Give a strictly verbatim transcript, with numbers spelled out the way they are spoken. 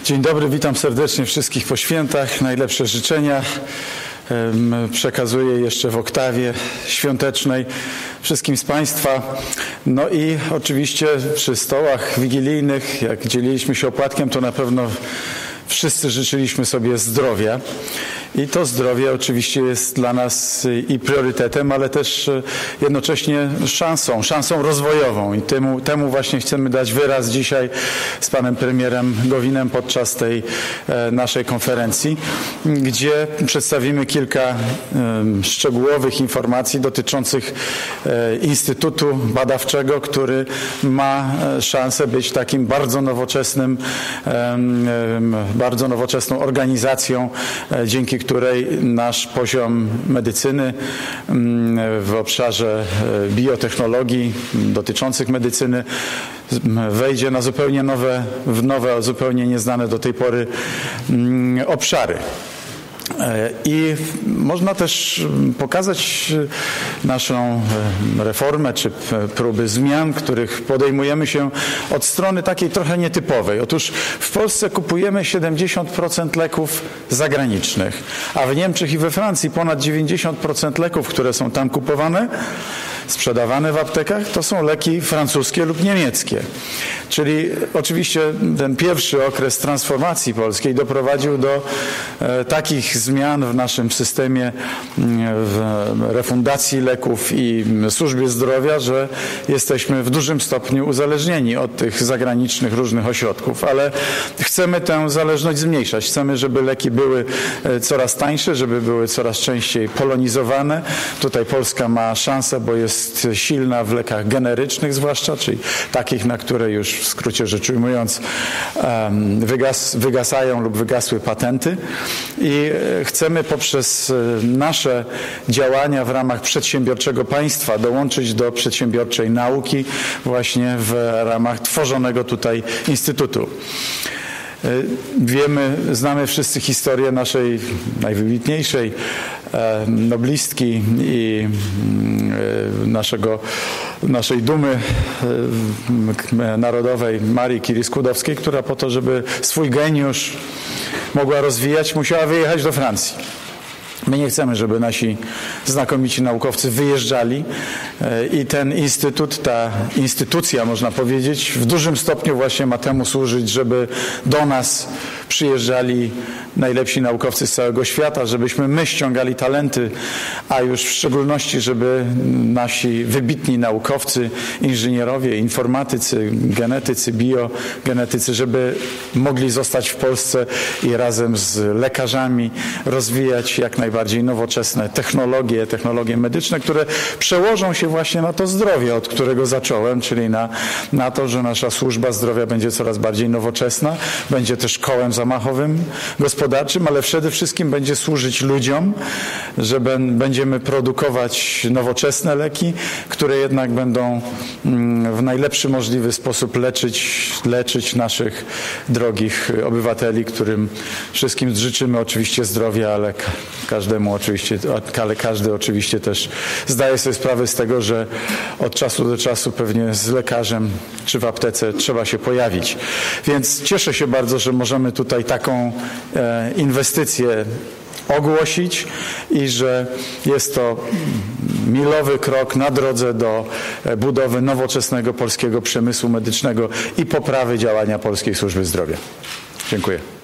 Dzień dobry, witam serdecznie wszystkich po świętach. Najlepsze życzenia przekazuję jeszcze w oktawie świątecznej wszystkim z Państwa. No i oczywiście przy stołach wigilijnych, jak dzieliliśmy się opłatkiem, to na pewno wszyscy życzyliśmy sobie zdrowia. I to zdrowie oczywiście jest dla nas i priorytetem, ale też jednocześnie szansą, szansą rozwojową. I temu, temu właśnie chcemy dać wyraz dzisiaj z panem premierem Gowinem podczas tej e, naszej konferencji, gdzie przedstawimy kilka e, szczegółowych informacji dotyczących e, Instytutu Badawczego, który ma szansę być takim bardzo nowoczesnym, e, e, bardzo nowoczesną organizacją, e, dzięki której nasz poziom medycyny w obszarze biotechnologii dotyczących medycyny wejdzie na zupełnie nowe, w nowe, zupełnie nieznane do tej pory obszary. I można też pokazać naszą reformę czy próby zmian, których podejmujemy się od strony takiej trochę nietypowej. Otóż w Polsce kupujemy siedemdziesiąt procent leków zagranicznych, a w Niemczech i we Francji ponad dziewięćdziesiąt procent leków, które są tam kupowane, sprzedawane w aptekach, to są leki francuskie lub niemieckie. Czyli oczywiście ten pierwszy okres transformacji polskiej doprowadził do e, takich zmian w naszym systemie w refundacji leków i służbie zdrowia, że jesteśmy w dużym stopniu uzależnieni od tych zagranicznych różnych ośrodków, ale chcemy tę zależność zmniejszać. Chcemy, żeby leki były coraz tańsze, żeby były coraz częściej polonizowane. Tutaj Polska ma szansę, bo jest silna w lekach generycznych zwłaszcza, czyli takich, na które już w skrócie rzecz ujmując wygas, wygasają lub wygasły patenty i chcemy poprzez nasze działania w ramach przedsiębiorczego państwa dołączyć do przedsiębiorczej nauki właśnie w ramach tworzonego tutaj instytutu. Wiemy, znamy wszyscy historię naszej najwybitniejszej noblistki i naszego, naszej dumy narodowej Marii Curie-Skłodowskiej, która po to, żeby swój geniusz mogła rozwijać, musiała wyjechać do Francji. My nie chcemy, żeby nasi znakomici naukowcy wyjeżdżali i ten instytut, ta instytucja, można powiedzieć, w dużym stopniu właśnie ma temu służyć, żeby do nas przyjeżdżali najlepsi naukowcy z całego świata, żebyśmy my ściągali talenty, a już w szczególności, żeby nasi wybitni naukowcy, inżynierowie, informatycy, genetycy, biogenetycy, żeby mogli zostać w Polsce i razem z lekarzami rozwijać jak najbardziej nowoczesne technologie, technologie medyczne, które przełożą się właśnie na to zdrowie, od którego zacząłem, czyli na, na to, że nasza służba zdrowia będzie coraz bardziej nowoczesna, będzie też kołem zamachowym gospodarczym, ale przede wszystkim będzie służyć ludziom, że będziemy produkować nowoczesne leki, które jednak będą w najlepszy możliwy sposób leczyć, leczyć naszych drogich obywateli, którym wszystkim życzymy oczywiście zdrowia, ale każdemu oczywiście, ale każdy oczywiście też zdaje sobie sprawę z tego, że od czasu do czasu pewnie z lekarzem czy w aptece trzeba się pojawić. Więc cieszę się bardzo, że możemy tutaj taką e, inwestycję ogłosić i że jest to milowy krok na drodze do budowy nowoczesnego polskiego przemysłu medycznego i poprawy działania polskiej służby zdrowia. Dziękuję.